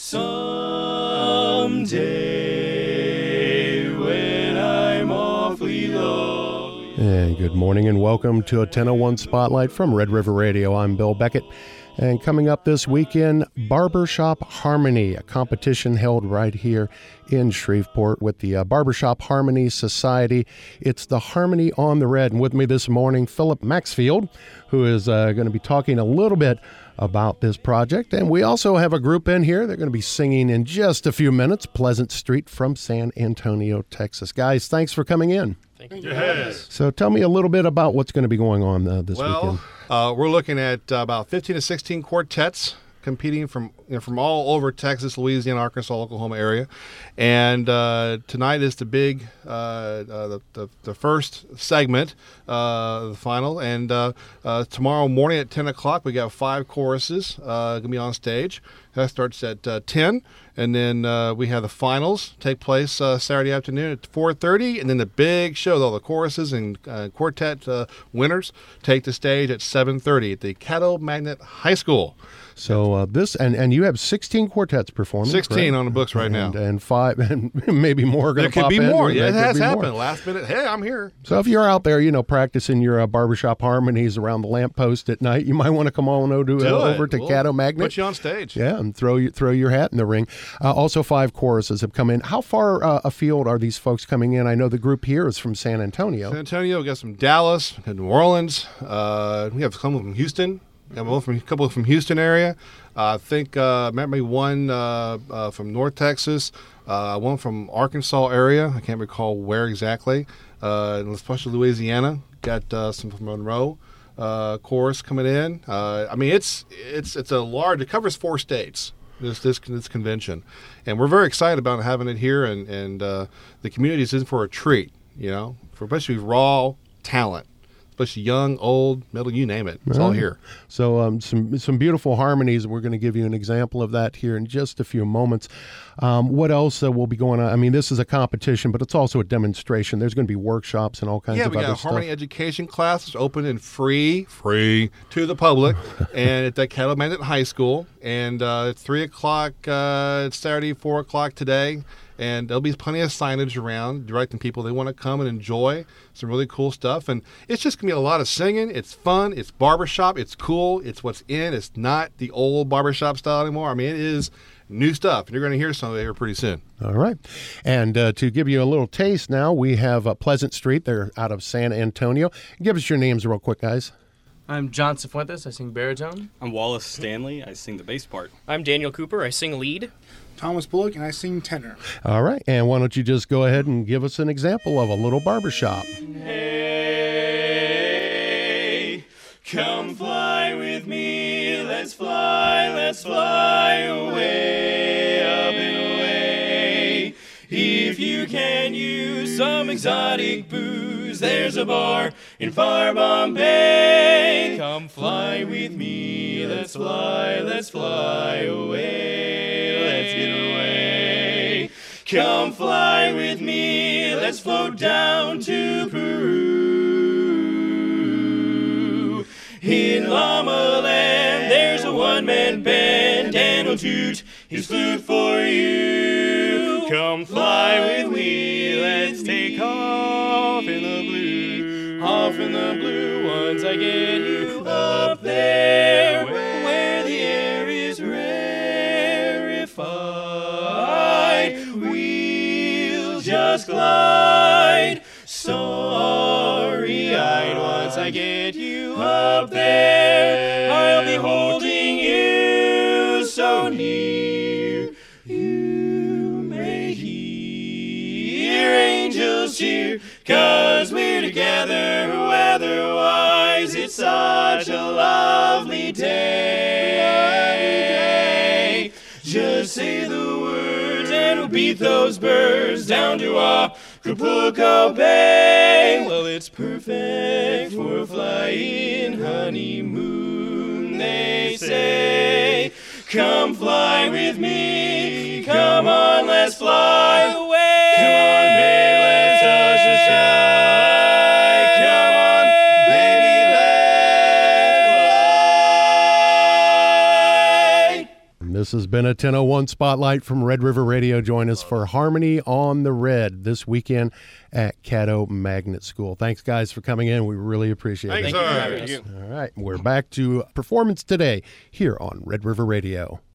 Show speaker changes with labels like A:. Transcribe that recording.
A: Someday when I'm awfully low.
B: And good morning and welcome to a 1001 Spotlight from Red River Radio. I'm Bill Beckett. And coming up this weekend, Barbershop Harmony, a competition held right here in Shreveport with the Barbershop Harmony Society. It's the Harmony on the Red. And with me this morning, Philip Maxfield, who is going to be talking a little bit about this project. And we also have a group in here. They're going to be singing in just a few minutes, Pleasant Street from San Antonio, Texas. Guys, thanks for coming in.
C: Thank you.
A: Yes.
B: So tell me a little bit about what's going to be going on this weekend.
C: We're looking at about 15 to 16 quartets competing from all over Texas, Louisiana, Arkansas, Oklahoma area, and tonight is the big the first segment, the final, and tomorrow morning at 10 o'clock we got 5 choruses gonna be on stage. That starts at 10, and then we have the finals take place Saturday afternoon at 4:30, and then the big show, all the choruses and quartet winners take the stage at 7:30 at the Caddo Magnet High School.
B: So this, and you have 16 quartets performing.
C: 16
B: correct?
C: on the books right now.
B: And 5, and maybe more
C: There
B: going to
C: could
B: pop
C: be
B: in.
C: more. Yeah, it
B: There could
C: has
B: be more.
C: happened. Last minute, hey, I'm here.
B: So if you're out there, practicing your barbershop harmonies around the lamppost at night, you might want to come on over to
C: We'll
B: Caddo Magnet.
C: Put you on stage.
B: Yeah, and throw your hat in the ring. Also, 5 choruses have come in. How far afield are these folks coming in? I know the group here is from San Antonio.
C: San Antonio, we got some Dallas, we got New Orleans. We have some from Houston. We have a couple from Houston area. I think maybe one from North Texas, one from Arkansas area. I can't recall where exactly. Especially Louisiana. Got some from Monroe. Chorus coming in. I mean, it's a large. It covers 4 states. This convention, and we're very excited about having it here. And the community is in for a treat. For especially raw talent. Especially young, old, middle, you name it. It's all here.
B: So some beautiful harmonies. We're going to give you an example of that here in just a few moments. What else will be going on? I mean, this is a competition, but it's also a demonstration. There's going to be workshops and all kinds of other stuff.
C: Yeah, we got a harmony education class. It's open and free to the public, and at the Caddo Magnet High School. And it's 3 o'clock Saturday, 4 o'clock today. And there'll be plenty of signage around directing people they want to come and enjoy some really cool stuff. And it's just going to be a lot of singing. It's fun. It's barbershop. It's cool. It's what's in. It's not the old barbershop style anymore. I mean, it is new stuff. And you're going to hear some of it here pretty soon.
B: All right. And to give you a little taste now, we have Pleasant Street. They're out of San Antonio. Give us your names real quick, guys.
D: I'm John Cifuentes. I sing baritone.
E: I'm Wallace Stanley. I sing the bass part.
A: I'm Daniel Cooper. I sing lead.
F: Thomas Bullock, and I sing tenor.
B: All right. And why don't you just go ahead and give us an example of a little barbershop.
A: Hey, come fly with me. Let's fly away, up and away. If you can use some exotic booze, there's a bar in far Bombay. Come fly with me. Let's fly away. Let's get away. Come fly with me. Let's float down to Peru. In Llama Land, there's a one-man band, and he'll toot his flute for you. Come fly with me. Let's take off in the blue. Off in the blue once I get you up there where the air is rarefied. We'll just glide starry-eyed once I get you up there. I'll be holding you so near. You may hear angels cheer, 'cause we're together, weather-wise. It's such a lovely day. Just say the words and we'll beat those birds down to Acapulco Bay. Well, it's perfect for a flying honeymoon, they say. Come fly with me. Come on, let's fly away. Come on, babe, let's touch the sky. Come on, baby, let's fly.
B: This has been been a 1001 Spotlight from Red River Radio. Join us for Harmony on the Red this weekend at Caddo Magnet School. Thanks, guys, for coming in. We really appreciate it.
C: Thanks, sir.
B: All right, we're back to performance today here on Red River Radio.